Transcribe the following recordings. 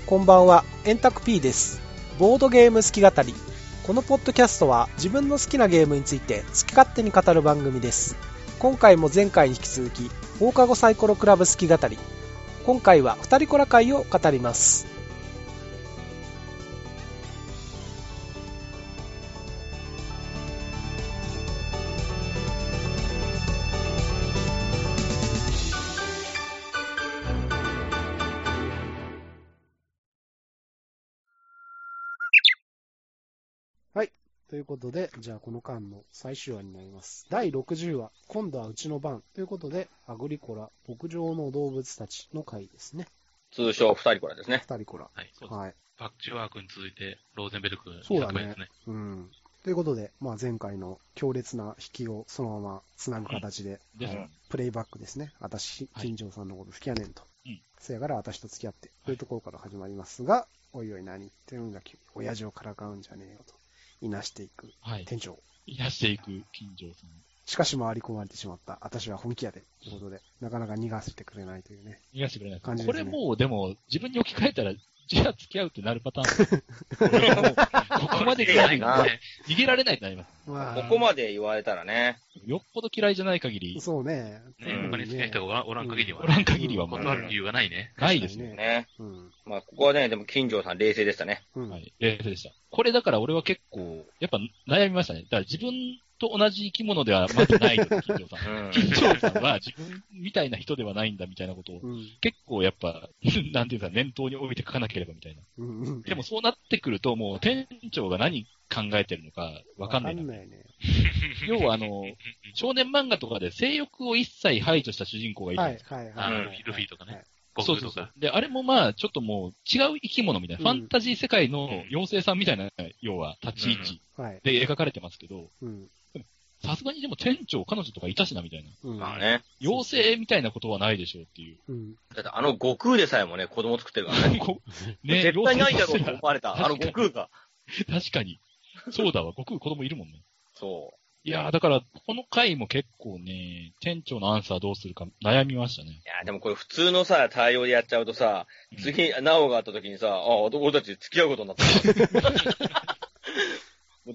こんばんは、エンタク P です。ボードゲーム好き語り。このポッドキャストは自分の好きなゲームについて好き勝手に語る番組です。今回も前回に引き続き、放課後サイコロクラブ好き語り。今回は二人コラ会を語ります。はい。ということで、じゃあこの間の最終話になります。第60話、今度はうちの番ということで、アグリコラ、牧場の動物たちの回ですね。 通称二人コラですね。 二人コラ。 はい、そうです。はい。パッチワークに続いて、ローゼンベルク2 作目ですね。うん。ということで、前回の強烈な引きをそのまま繋ぐ形で、プレイバックですね。私、金城さんのこと好きやねんと。せやから私と付き合って、というところから始まりますが、おいおい何言ってるんだ、親父をからかうんじゃねえよと。いなしていく店長。 いなしていく金城さん。 しかし回り込まれてしまった。私は本気やで。ということで、なかなか逃がしてくれないというね。 逃がしてくれない感じですね。これもう、でも、自分に置き換えたら、じゃあ付き合うってなるパターン。ここまで来ないな。逃げられないとなります。 ここまで言われたらね。 よっぽど嫌いじゃない限り。 そうね。 他に好きな人がおらん限りは。おらん限りは断る理由がないね。ないですね。 まあ、ここはね、でも金城さん冷静でしたね。 はい。冷静でした。これだから俺は結構、やっぱ悩みましたね。だから自分と同じ生き物ではまずない金城さん。金城さんは自分みたいな人ではないんだみたいなことを、結構やっぱ、なんていうか念頭に置いて書かなければみたいな。でもそうなってくるともう店長が何考えてるのかわかんない。要は少年漫画とかで性欲を一切排除した主人公がいるんですよ。 ルフィとかね。 そうそうそう。で、あれもまあ、ちょっともう違う生き物みたいな、ファンタジー世界の妖精さんみたいな、要は立ち位置で描かれてますけど、さすがにでも店長、彼女とかいたしなみたいな。 まあね。 妖精みたいなことはないでしょうっていう。 だって悟空でさえもね、子供作ってるからね。ね絶対ないだろうと思われた。悟空が。 確かに。そうだわ、悟空子供いるもんね。 そう。 いやー、だから、この回も結構ね、店長のアンサーどうするか悩みましたね。 いや、でもこれ普通のさ、対応でやっちゃうとさ、次、ナオがあった時にさ、俺たち付き合うことになった。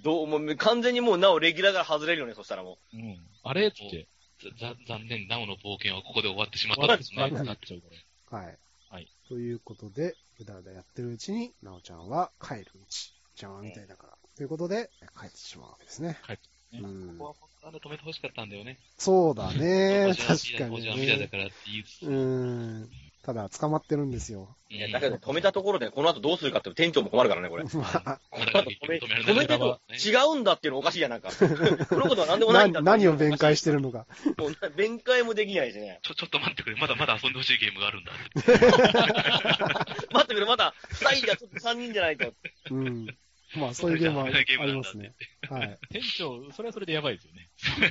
もう完全にもうナオレギュラーが外れるよね、そしたらもう。 あれって。 残念、ナオの冒険はここで終わってしまったんですね。 なっちゃうから。 はい。はい。ということで、うだうだやってるうちに、ナオちゃんは帰るうち。邪魔みたいだから。ということで、帰ってしまうわけですね。 帰ってここは本当は止めてほしかったんだよね。 そうだね。確かに、ね。 おじはみたいだからって言う。 ただ、捕まってるんですよ。 いや、だけど止めたところで、この後どうするかって店長も困るからね、これ。止めてと違うんだっていうのおかしいやなんか。このことは何でもないんだ何を弁解してるのか。 もう弁解もできないしね。 ちょっと待ってくれ。まだ遊んでほしいゲームがあるんだ。 待ってくれ、まだ2人じゃちょっと3人じゃないと。 まあ、そういうゲームはありますね。はい。 店長、それはそれでやばいですよね。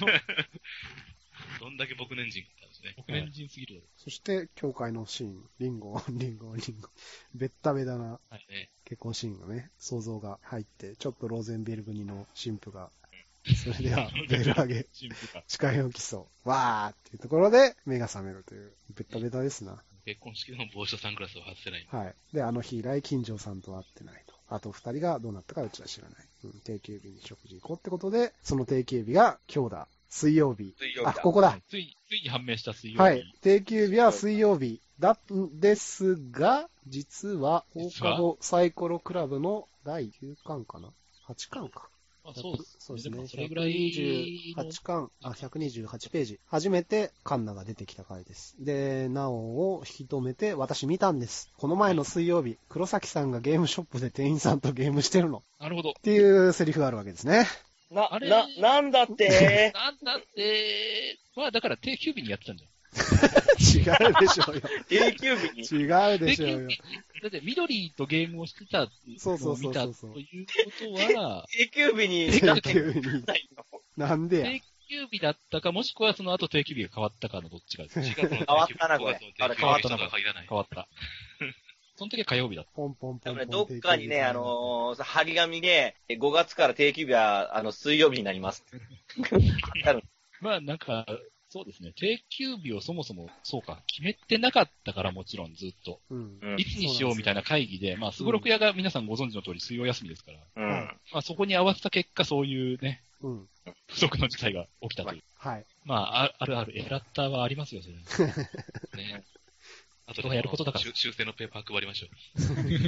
どんだけ僕年人だったんですね。 僕年人すぎる。 そして、教会のシーン。リンゴ。ベッタベタな結婚シーンがね、想像が入って、ちょっとローゼンベルグニの神父が、それでは、ベル上げ、誓いを起訴、わーっていうところで、目が覚めるという、ベッタベタですな。 結婚式でも帽子とサングラスを外せない。 はい。で、あの日以来、金城さんと会ってないと。あと二人がどうなったかうちは知らない。定休日に食事行こうってことで、その定休日が今日だ。水曜日。ここだ。 ついに判明した水曜日。 はい。定休日は水曜日なんですが、実は、放課後サイコロクラブの第9巻かな ?8 巻か。 そうですね。 それぐらい128巻、128ページ。初めてカンナが出てきた回です。で、ナオを引き止めて、私見たんです。この前の水曜日、黒崎さんがゲームショップで店員さんとゲームしてるの。 なるほど。 っていうセリフがあるわけですね。 なんだってまあ、だから定休日にやってたんじゃん。 違うでしょうよ。 定休日に違うでしょうよ。 だって、緑とゲームをしてたのを見たということは、 定休日に。 なんでや。 定休日だったか、もしくはその後定休日が変わったかのどっちかです。 変わったな、これ。 変わったな。変わった。その時は火曜日だった。 ポンポンポンポン。 どっかにね、張り紙で、5月から定休日は、水曜日になります。 まあ、なんか、 そうですね。定休日をそもそも、そうか、決めてなかったからもちろんずっと。いつにしようみたいな会議で、まあ、すごろく屋が皆さんご存知の通り水曜休みですから。まあ、そこに合わせた結果、そういうね、不足の事態が起きたという。 はい。 まあ、あるある、エラッターはありますよ、それ。ね。 あとでやることだから。修正のペーパー配りましょう。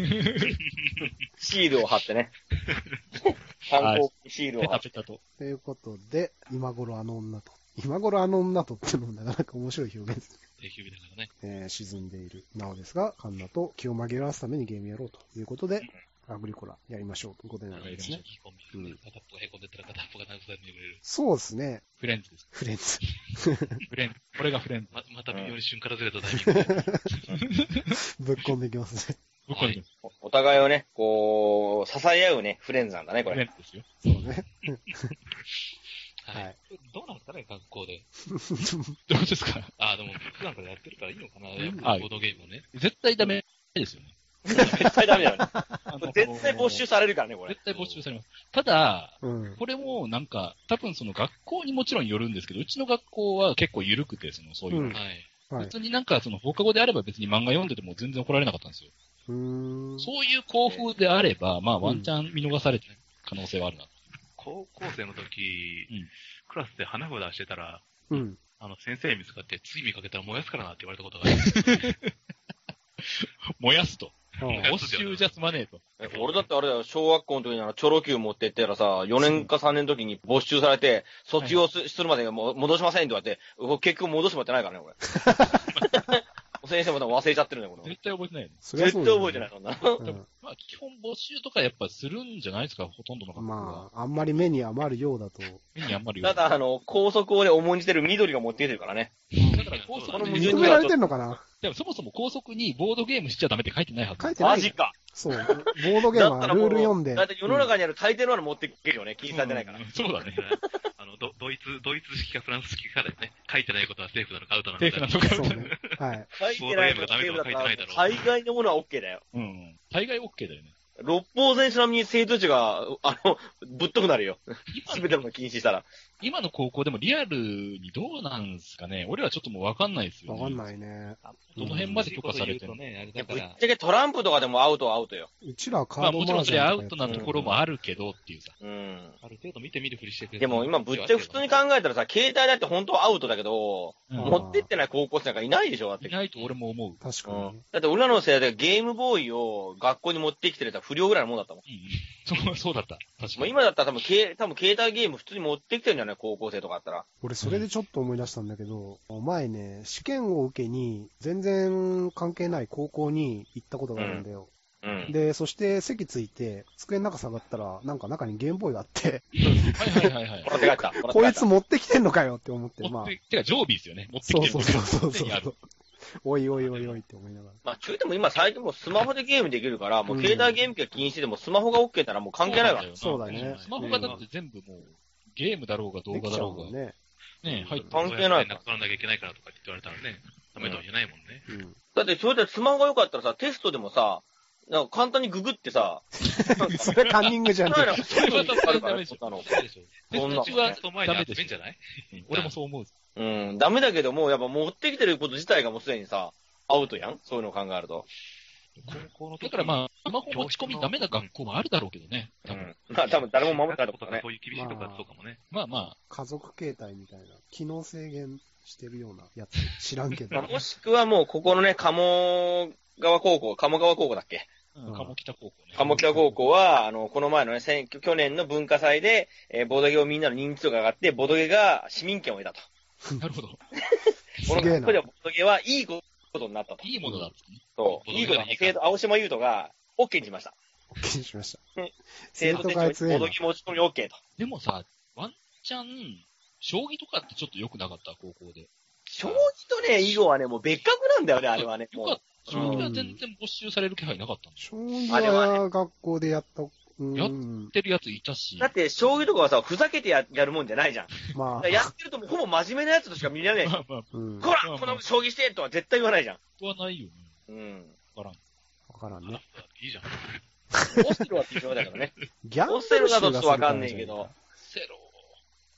シールを貼ってね。観光シールを貼って。 ペタペタと。 ということで、今頃あの女と。今頃あの女とっていうのもなかなか面白い表現ですね。 定休日だからね。沈んでいるなおですが、カンナと気を紛らわすためにゲームやろうということで、アグリコラやりましょうということになるんですね。 片っぽが凹んでったら片っぽが慰めてくれる。 そうですね。 フレンズです。 フレンズ。 フレンズ。これがフレンズ。 また微妙に瞬からずれたタイミングで。 ぶっ込んでいきますね。 ぶっ込んでいきます。 お互いをね、こう、支え合うね、フレンズなんだね、これ。 フレンズですよ。 そうね。 はい。どうなんですかね、学校で。 どうですか？ でも、普段からやってるからいいのかな、ボードゲームをね。 絶対ダメですよね。 絶対ダメだよね。絶対没収されるからね、これ。 絶対没収されます。ただ、これもなんか、多分その学校にもちろんよるんですけど、うちの学校は結構緩くて、そういうの。別になんか放課後であれば別に漫画読んでても全然怒られなかったんですよ。そういう校風であれば、まあワンチャン見逃されてる可能性はあるな。 高校生の時、クラスで花札してたら、先生に見つかって、次見かけたら燃やすからなって言われたことがある。 燃やすと。没収じゃ済まねえと。 俺だってあれだよ、小学校の時にチョロ Q 持ってったらさ、4年か3年の時に没収されて、卒業するまで戻しませんって言われて、結局戻してもらってないからね、俺。先生も忘れちゃってるね、これ。 絶対覚えてないよね。 絶対覚えてない、そんな。 まあ、基本没収とかやっぱするんじゃないですか、ほとんどの学校は。 まあ、あんまり目に余るようだと。 目に余るようだ。ただ、高速をね、重んじてる緑が持ってきてるからね。 だから高速に認められてんのかな？ でもそもそも高速にボードゲームしちゃダメって書いてないはず。 書いてない。 マジか。 そう。ボードゲームはルール読んで。 だって世の中にある大抵のもの持ってけるよね、禁止されてないから。 そうだね。 ドイツ式かフランス式かでね、書いてないことはセーフなのかアウトなのか。 セーフなのか。 そうね。はい。 書いてないのか、セーフだったら、大概のものは OK だよ。 大概 OK だよね。 六法全書並みに生徒値が、ぶっとくなるよ。すべての禁止したら。 今の高校でもリアルにどうなんすかね。俺はちょっともうわかんないですよね。 わかんないね。 どの辺まで許可されてるの？ ぶっちゃけトランプとかでもアウトはアウトよ。 うちらカードマージャンとか。 まあもちろんそれアウトなところもあるけどっていうさ。 ある程度見てみるふりしてくれる。 でも今ぶっちゃけ普通に考えたらさ、携帯だって本当はアウトだけど、持ってってない高校生なんかいないでしょ、だって。 いないと俺も思う。 確かに。 だって俺らの世代でゲームボーイを学校に持ってきてるやつは不良ぐらいのもんだったもん。 そうだった。確かに。今だったら多分携帯ゲーム普通に持ってきてるんじゃない高校生とかあったら。 俺それでちょっと思い出したんだけど、前ね、試験を受けに全然関係ない高校に行ったことがあるんだよ。で、そして席ついて、机の中下がったら、なんか中にゲームボーイがあって。 はい。 持って帰った。 こいつ持ってきてんのかよって思って。 まあ。てか常備ですよね。持ってきてる。 そう。おいって思いながら。 まあ、中でも今最近もスマホでゲームできるから、もう携帯ゲーム機が禁止でもスマホが OK ならもう関係ないわ。 そうだね。 スマホがだって全部もう、ゲームだろうが動画だろうが。 ね。 入って関係ない。 取らなきゃいけないからとかって言われたらね、ダメとは言えないもんね。 だって、それでスマホが良かったらさ、テストでもさ、なんか簡単にググってさ、 それカンニングじゃん。 それはダメでしょ。 そんな。 テスト前にダメじゃない？ 俺もそう思う。 ダメだけども、やっぱ持ってきてること自体がもうすでにさ、アウトやん？そういうのを考えると。 だからまあ、スマホ持ち込みダメな学校もあるだろうけどね。 まあ多分誰も守ったってことね。 そういう厳しいとかそうかもね。 まあ。 家族形態みたいな、機能制限してるようなやつ知らんけど。 もしくはもうここのね、鴨川高校だっけ？ 鴨北高校ね。 鴨北高校は、この前のね、去年の文化祭で、ボドゲをみんなの認知度が上がって、ボドゲが市民権を得たと。 なるほど。 この学校ではボドゲはいいことになったと。 いいものだった。 そう。いいことが、青島優斗が OK にしました。 OK にしました。 生徒たちボドゲ持ち込み OK と。 でもさ、ワンチャン、将棋とかってちょっと良くなかった高校で。 将棋とね、囲碁はね、もう別格なんだよね、あれはね。 将棋は全然没収される気配なかったんですよ。将棋は学校でやった。 やってるやついたし。 だって、将棋とかはさ、ふざけてやるもんじゃないじゃん。 まあ。 やってるとほぼ真面目なやつとしか見られない。こら、この将棋してとは絶対言わないじゃん。 言わないよね。 わからんね。 いいじゃん。 オセロは微妙だからね。 ギャンブルオセロだとちょっとわかんないけど。 セロ。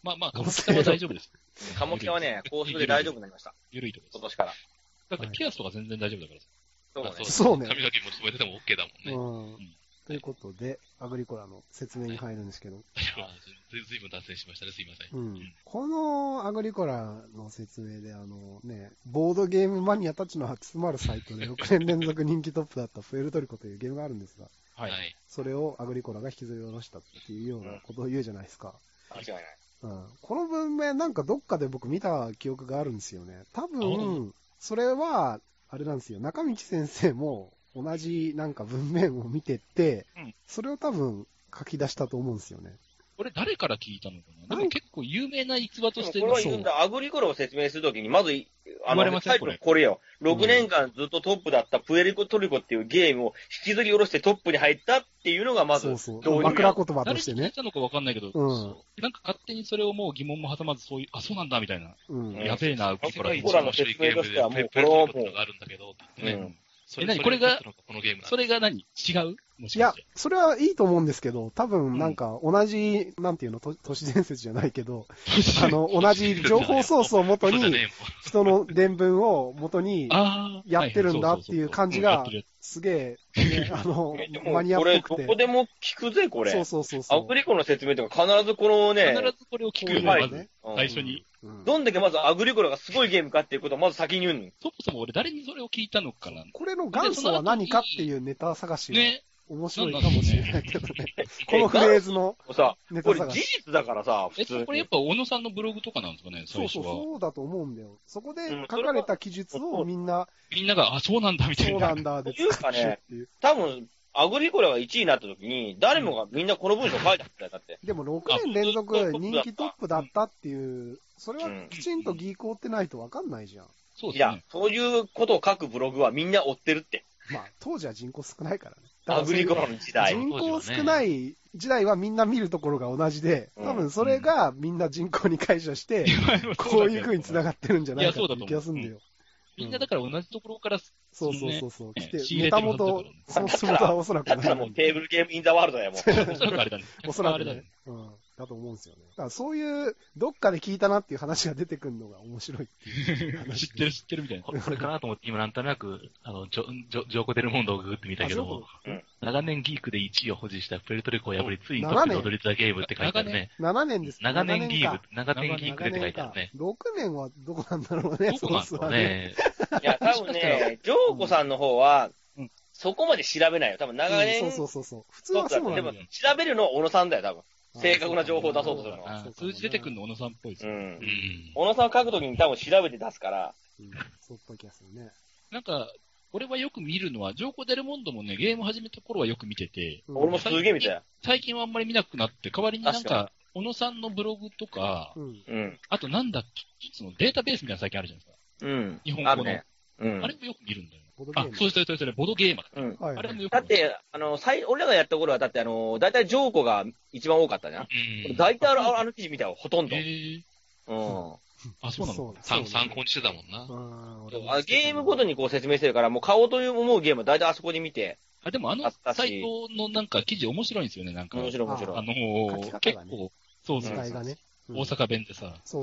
まあまあ、カモキタは大丈夫です。 カモキタはね、高速で大丈夫になりました。 緩いとこ今年から。 だからピアスとか全然大丈夫だからさ。 そうね。 髪の毛も染めてても OK だもんね。 ということで、アグリコラの説明に入るんですけど。 ずいぶん脱線しましたね、すいません。 このアグリコラの説明で、ボードゲームマニアたちの集まるサイトで6年連続人気トップだったプエルトリコというゲームがあるんですが、 はい。 それをアグリコラが引きずり下ろしたっていうようなことを言うじゃないですか。 間違いない。 この文明なんかどっかで僕見た記憶があるんですよね。多分、それは、あれなんですよ。中道先生も同じなんか文面を見てて、それを多分書き出したと思うんですよね。 これ誰から聞いたのかな。でも結構有名な逸話として。 これは言うんだ。アグリコラを説明するときに、まず、 タイトルこれよ。6年間ずっとトップだったプエルトリコっていうゲームを引きずり下ろしてトップに入ったっていうのがまず、 枕言葉としてね。 誰に聞いたのかわかんないけど、なんか勝手にそれをもう疑問も挟まず、そういう、あ、そうなんだみたいな。やべえな、アグリコラ。 アグリコラの説明としてはもう、これはもう、 があるんだけど、 これが、それが何違ういや、それはいいと思うんですけど、多分なんか同じ、なんていうの、都市伝説じゃないけど、同じ情報ソースを元に、人の伝聞を元にやってるんだっていう感じが、すげえ、マニアっぽくて。 これ、どこでも聞くぜ、これ。 そう。 アグリコラの説明とか必ずこのね、 必ずこれを聞くよね、まず。最初に。 どんだけまずアグリコラがすごいゲームかっていうことをまず先に言うの。 そもそも俺誰にそれを聞いたのかな。 これの元祖は何かっていうネタ探しが面白いかもしれないけどね。このフレーズのネタ探し。 これ事実だからさ、普通に。 これやっぱ小野さんのブログとかなんですかね、最初は。 そうだと思うんだよ。そこで書かれた記述をみんなが、あ、そうなんだみたいな。 そうなんだで使ってっていう。 多分、アグリコラが1位になった時に、誰もがみんなこの文章書いてあったよ、だって。 でも6年連続人気トップだったっていう、それはきちんとギーク追ってないとわかんないじゃん。 そうですね。 いや、そういうことを書くブログはみんな追ってるって。 まあ、当時は人口少ないからね。 アグリコラの時代。 人口少ない時代はみんな見るところが同じで、多分それがみんな人口に解釈して、こういう風に繋がってるんじゃないかっていう気がするんだよ。 みんなだから同じところから、 そう。来て、ネタ元、その元はおそらくない。 だからもうテーブルゲームインザワールドやもん。 おそらくあれだね。 おそらくね。だと思うんですよね。だからそういう、どっかで聞いたなっていう話が出てくるのが面白いっていう話。 知ってるみたいな。 これかなと思って、今なんとなく、ジョーコ・デルモンドをググってみたけども、長年ギークで1位を保持したプエルトリコを破り、ついにトップに躍り出たゲームって書いてあるね。 7年です。 長年ギークでって書いてあるね。 6年はどこなんだろうね、 そうですね。 いや、多分ね、ジョーコさんの方は、そこまで調べないよ。多分長年。 そう。普通はそうなんだよ。 でも、調べるのは小野さんだよ、多分。正確な情報を出そうとするのは。 数字出てくるの小野さんっぽいですね。 小野さん書くときに多分調べて出すから。 そうっぽい気がするね。 なんか、俺はよく見るのは、ジョーコ・デルモンドもね、ゲーム始めた頃はよく見てて。 俺もすげえ見たよ。 最近はあんまり見なくなって、代わりになんか、小野さんのブログとか、あとなんだっけ、そのデータベースみたいな最近あるじゃないですか。日本語の。あれもよく見るんだよ。あ、そうそれ、ボドゲーマー。あれもよくだって、俺らがやった頃は、だってだいたいジョーコが一番多かったじゃん。だいたいあの記事見たよ、ほとんど。 あ、そうなの参考にしてたもんな。 ゲームごとにこう説明してるから、もう買おうと思うゲームはだいたいあそこで見て。 でもサイトのなんか記事面白いんですよね、なんか。 面白い。 結構、そう。大阪弁でさ。 そう。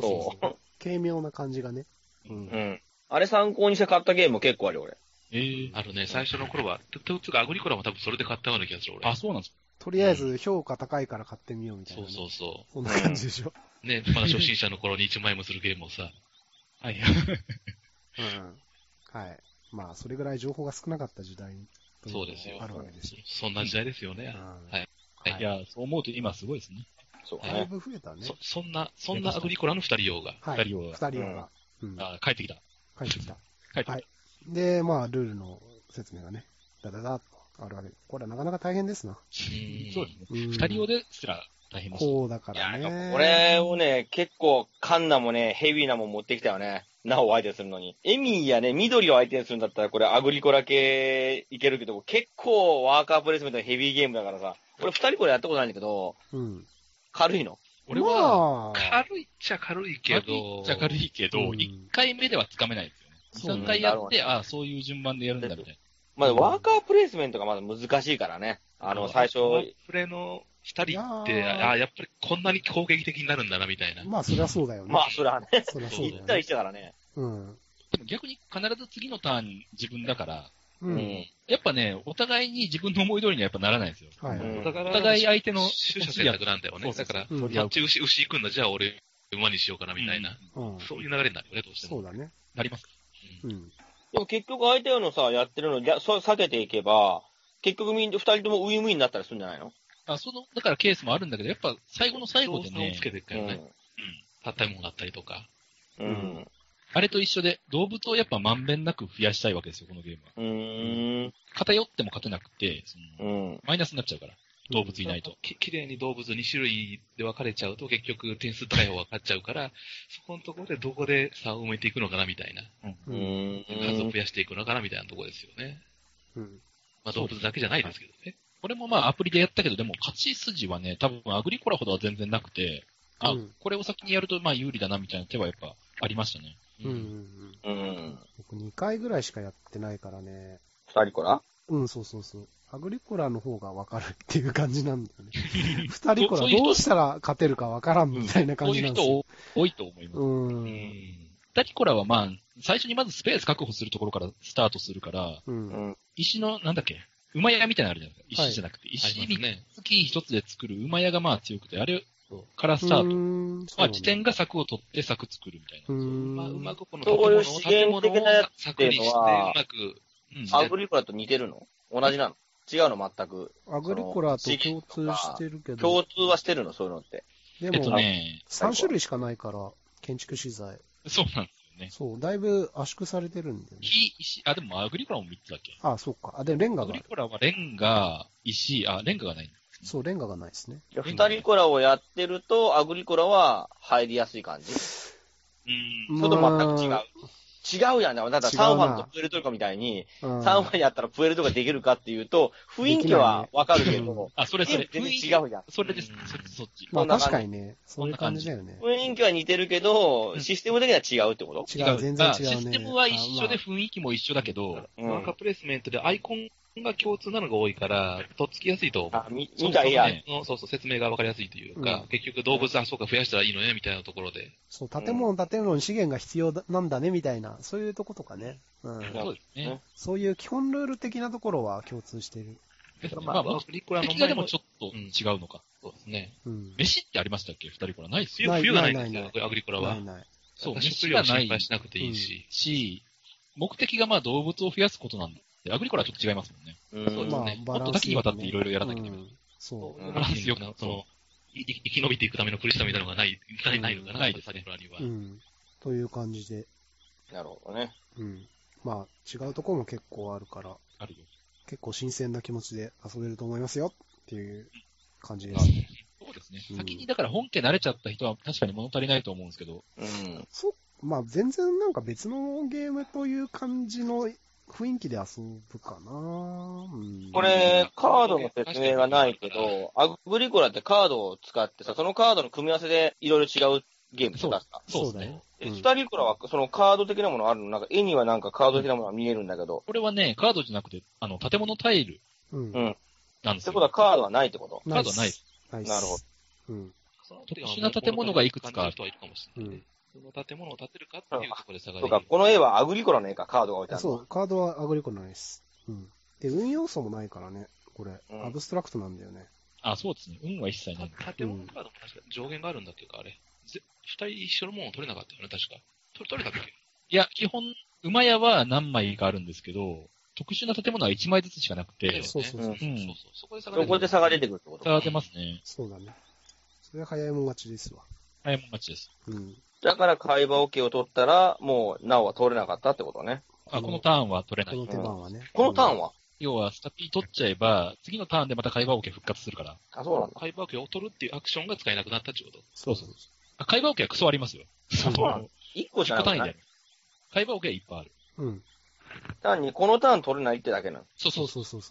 軽妙な感じがね。 あれ参考にして買ったゲーム結構あるよ、俺。 あるね、最初の頃は。つうか、アグリコラも多分それで買ったような気がする、俺。 あ、そうなんですか。 とりあえず評価高いから買ってみようみたいな。 そう。 そんな感じでしょ。 ね、まだ初心者の頃に1万円もするゲームをさ。 はい。 はい。まあ、それぐらい情報が少なかった時代そうですよ。 あるわけですよ。 そんな時代ですよね。はい。 いや、そう思うと今すごいですね。 だいぶ増えたね。 そんなアグリコラの2人用が。 2人用が。 帰ってきた。 はい。で、まあ、ルールの説明がね、だっとあるわけで。これはなかなか大変ですな。 そうですね。2人用ですら大変です。 こうだからね。 これをね、結構、カンナもね、ヘビーなもん持ってきたよね。ナオを相手にするのに。エミーやね、緑を相手にするんだったら、これアグリコラ系いけるけど、結構ワーカープレイスメントのヘビーゲームだからさ。俺2人これやったことないんだけど、軽いの。 俺は、軽いっちゃ軽いけど、 1回目ではつかめないですよね。2、3回やって、そういう順番でやるんだみたいな。 まだワーカープレイスメントがまだ難しいからね。 最初。 プレの二人って、やっぱりこんなに攻撃的になるんだな、みたいな。 まあ、そりゃそうだよね。 まあ、そりゃね。 そりゃそうだよね。 1対1だからね。 うん。 でも逆に必ず次のターン自分だから、 うん。 やっぱね、お互いに自分の思い通りにはやっぱならないんですよ。 はい。 お互い相手の取捨選択なんだよね。だから、こっち牛行くんだ、じゃあ俺馬にしようかな、みたいな。そういう流れになるよね、どうしても。 そうだね。なります。 うん。でも結局相手のさ、やってるの、避けていけば、結局二人ともウィンウィンになったりするんじゃないの？ だからケースもあるんだけど、やっぱ最後の最後でね。 つけていくからね。建物があったりとか。 あれと一緒で、動物をやっぱまんべんなく増やしたいわけですよ、このゲームは。偏っても勝てなくて、マイナスになっちゃうから。動物いないと。 綺麗に動物2種類で分かれちゃうと、結局点数高い方が勝っちゃうから、そこのところでどこで差を埋めていくのかなみたいな。数を増やしていくのかなみたいなところですよね。まあ動物だけじゃないですけどね。 これもまあアプリでやったけど、でも勝ち筋はね、多分アグリコラほどは全然なくて、これを先にやるとまあ有利だなみたいな手はやっぱありましたね。 僕2回ぐらいしかやってないからね。 2人コラ？ そうそうそう。アグリコラの方が分かるっていう感じなんだよね。2人コラどうしたら勝てるか分からんみたいな感じなんですよ。 そういう人多いと思います。2人コラはまあ、最初にまずスペース確保するところからスタートするから、石の、なんだっけ、馬屋みたいなのあるじゃないですか。石じゃなくて、石につき一つで作る馬屋がまあ強くて、あれからスタート。まあ、地点が柵を取って柵作るみたいな。 うまくこのそういう資源的なやつっていうのは、 うまく、 アグリコラと似てるの？同じなの？違うの全く。 アグリコラと共通してるけど。 共通はしてるのそういうのって。 でも、3種類しかないから、建築資材。 そうなんですよね。 そう、だいぶ圧縮されてるんだよね。 石、でもアグリコラも3つだっけ？ そうか。で、レンガが。 アグリコラはレンガ、石、レンガがない。 そう、レンガがないですね。 2人コラをやってると、アグリコラは入りやすい感じ？それと全く違う。違うやん。だから3番とプエルトリコみたいに、3番やったらプエルトリコができるかっていうと、雰囲気はわかるけど、 それ。 全然違うじゃん。 それです。そっち。 まあ確かにね、そういう感じだよね。 雰囲気は似てるけど、システム的には違うってこと？ 違う、全然違うね。 システムは一緒で雰囲気も一緒だけど、 マーカープレイスメントでアイコンが共通なのが多いから、とっつきやすいと思う。 見たいやん。 そう、説明がわかりやすいというか、結局動物、そうか増やしたらいいのね、みたいなところで。 そう、建物に資源が必要なんだね、みたいな、そういうとことかね。 そうですね。 そういう基本ルール的なところは共通している。 まあ、敵がでもちょっと違うのか。 そうですね。 飯ってありましたっけ？二人コラないっすよ。冬がないんですよ、アグリコラは。 そう、 飯がない。心配しなくていいし。 目的がまあ動物を増やすことなんで、アグリコラはちょっと違いますもんね。 そうですね。 もっと多岐にわたっていろいろやらなきゃいけない。 そう。 バランスよく、 生き延びていくための苦しさみたいなのがないのかな、 ないですね。 という感じで。 なるほどね。 まあ、違うところも結構あるから、結構新鮮な気持ちで遊べると思いますよっていう感じですね。 そうですね。先にだから本家慣れちゃった人は確かに物足りないと思うんですけど。 まあ全然なんか別のゲームという感じの雰囲気で遊ぶかな。 これ、カードの説明がないけど、アグリコラってカードを使ってさ、そのカードの組み合わせでいろいろ違うゲームだった。 そうですね。 スタリコラはそのカード的なものあるの？なんか絵にはなんかカード的なものが見えるんだけど。 これはね、カードじゃなくて、建物タイル。なんですよ。 ってことはカードはないってこと？ カードはないです。 なるほど。 特殊な建物がいくつかある。 その建物を建てるかっていうところで差が出る。 そうか、この絵はアグリコラの絵か、カードが置いてある。 そう、カードはアグリコラです。で、運要素もないからね、これ。アブストラクトなんだよね。 そうですね。運は一切ない。 建物カードも確か上限があるんだっけか、あれ。二人一緒のものを取れなかったよね、確か。取れたっけ？ いや、基本、馬屋は何枚かあるんですけど、特殊な建物は1枚ずつしかなくて。 そう。 そこで差が出てくるってこと差が出ますね。 そうだね。それは早いもん勝ちですわ。 早いもん勝ちです。 だから会話 OK を取ったら、もう、なおは取れなかったってことね。 このターンは取れない。 この手番はね。 このターンは要は、スタピー取っちゃえば、次のターンでまた会話 OK 復活するから。 そうなんだ。 会話 OK を取るっていうアクションが使えなくなったってこと？ そう。 会話 OK はクソありますよ。 そうなの？1個じゃない。 単位である。会話 OK はいっぱいある。 単にこのターン取れないってだけなの。 そう。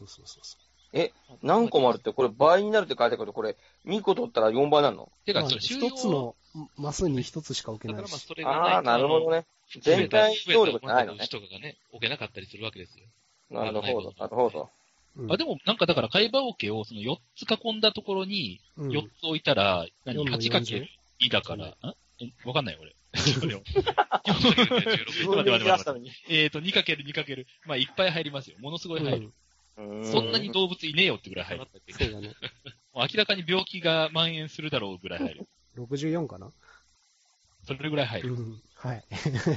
何個もあるって、これ倍になるって書いてあるけど、これ2個取ったら4倍なの？ てか、それ一つのマスに一つしか置けないし。 なるほどね。全体能力じゃないのね。 人がね、置けなかったりするわけですよ。 なるほど。 でも、なんかだから、貝羽桶をその4つ囲んだところに、4つ置いたら、8×2 だから、わかんないよ、俺。2×2× まあ、いっぱい入りますよ。ものすごい入る。そんなに動物いねえよってぐらい入る。 そうだね。 明らかに病気が蔓延するだろうぐらい入る。 64かな？ それぐらい入る。 はい。 そ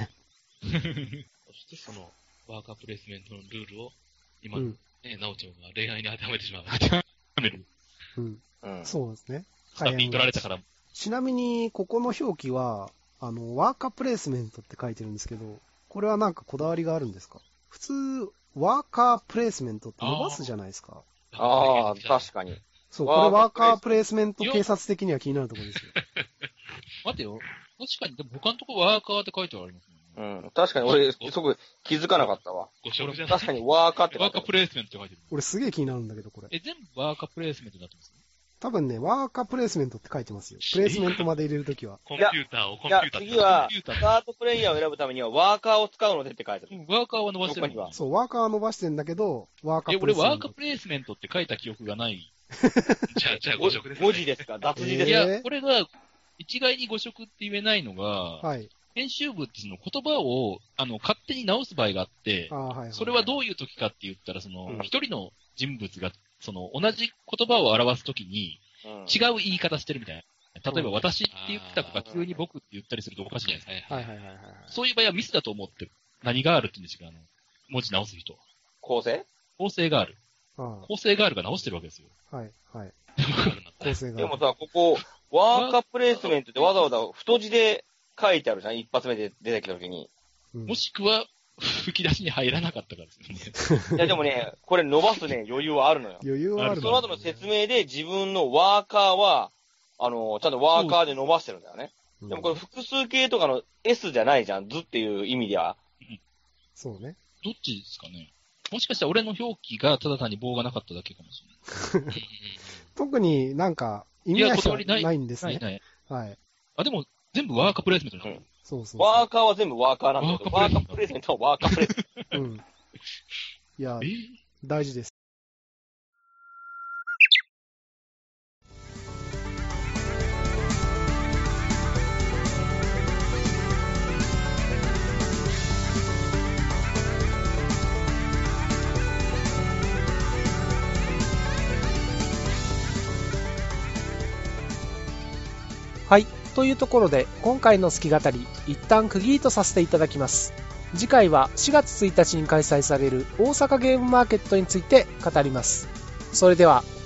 してその、ワーカープレイスメントのルールを、今、なおちゃんが恋愛に当てはめてしまう。当てはめる。 そうですね。 スタピン取られたから。 ちなみに、ここの表記は、ワーカープレイスメントって書いてるんですけど、これはなんかこだわりがあるんですか？普通、ワーカープレイスメントって伸ばすじゃないですか。 ああ、確かに。 そう、これワーカープレイスメント警察的には気になるところですよ。 待てよ。確かに、でも他のとこワーカーって書いてありますね。 確かに俺、すごく気づかなかったわ。確かにワーカーって書いてある。 ワーカープレイスメントって書いてる。 俺すげえ気になるんだけど、これ。 全部ワーカープレイスメントになってます？ 多分ね、ワーカープレイスメントって書いてますよ。プレイスメントまで入れるときは。 コンピューターをコンピューター次は、スタートプレイヤーを選ぶためにはワーカーを使うのでって書いてある。 ワーカーは伸ばしてる。 そう、ワーカーは伸ばしてんだけど、ワーカープレイスメント。 俺ワーカープレイスメントって書いた記憶がない。 じゃあ誤色です、 ね。文字ですか？脱字ですか？ いや、これが、一概に誤色って言えないのが、 はい。 編集部ってその言葉を、勝手に直す場合があって、それはどういう時かって言ったら、その、一人の人物が、その、同じ言葉を表すときに、違う言い方してるみたいな。例えば、私って言った子が急に僕って言ったりするとおかしいじゃないですか。そういう場合はミスだと思ってる。何があるって言うんですよ、文字直す人。 構成がある。構成があるが直してるわけですよ。 はい、はい。 構成がある。でもさ、ここ、ワーカープレイスメントってわざわざ太字で書いてあるじゃん、一発目で出てきたときに。 もしくは、吹き出しに入らなかったからですね。いや、でもね、これ伸ばすね、余裕はあるのよ。 余裕はある。 その後の説明で自分のワーカーは、ちゃんとワーカーで伸ばしてるんだよね。でもこれ複数形とかの S じゃないじゃん、図っていう意味では。 そうね。 どっちですかね。もしかしたら俺の表記がただ単に棒がなかっただけかもしれない。 特になんか意味合いがないんですね。 ない。 はい。 でも全部ワーカープレイスメントなの。 そう。 ワーカーは全部ワーカーなんだけど、ワーカープレイスメントはワーカープレイスメント。 いや、大事です。はい。というところで、今回の好き語り、一旦区切りとさせていただきます。次回は4月1日に開催される大阪ゲームマーケットについて語ります。それでは。